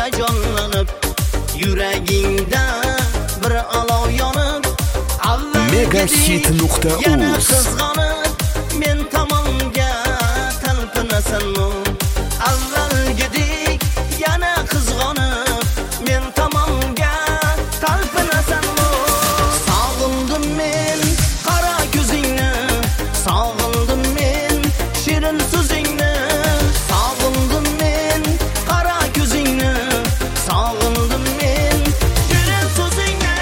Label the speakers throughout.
Speaker 1: hayajonlanib, yuragingda bir olov yonib,
Speaker 2: Megahit.uz
Speaker 1: yana qizg'onib, men tomonga talpinasanmi? Avvalgidek yana qizg'onib, men tomonga talpinasanmi? Sog'indim men qara ko'zingni, sog'indim men shirin so'zingni, sog'indim men qara ko'zingni, sog'indim men shirin so'zingni.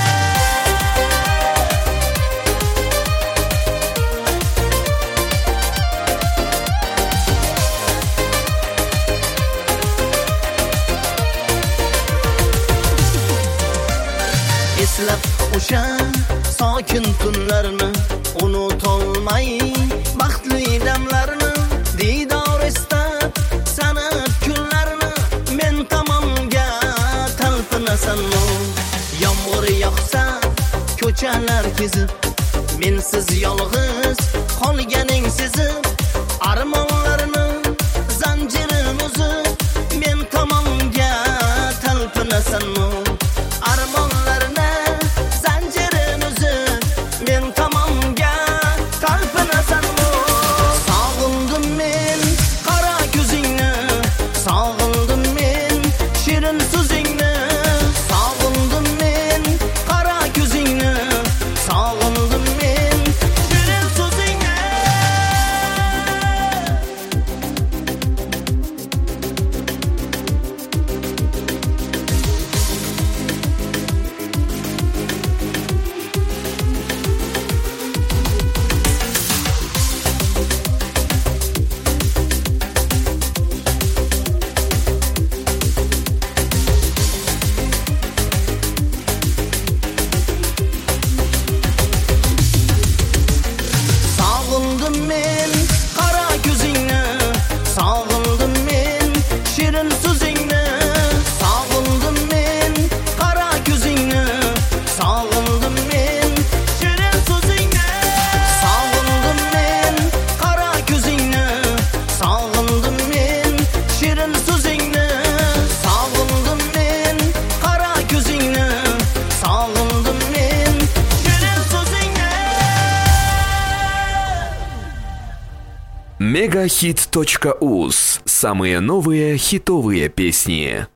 Speaker 1: Eslab o'sha sokin tunlarni, unutolmay baxtli damlarni, diydor istab sanab kunlarni, men tomonga talpinasanmi? Yomg'ir yog'sa ko'chalar kezib, mensiz yolg'iz qolganing sezib, armonlarni zanjirim uzib, men tomonga talpinasanmi? Armonlarni zanjirim uzib, men tomonga talpinasanmi? Sog'indim men qara ko'zingni, sog'indim men shirin so'zingni, sog'indim men qara ko'zingni, sog'indim men shirin so'zingni. Sog'indim men qara ko'zingni, sog'indim men shirin so'zingni, sog'indim men qara ko'zingni, sog'indim men shirin so'zingni, sog'indim men qara ko'zingni, sog'indim men shirin so'zingni, sog'indim men qara ko'zingni, sog'indim men shirin so'zingni.
Speaker 2: Megahit.uz. Самые новые хитовые песни.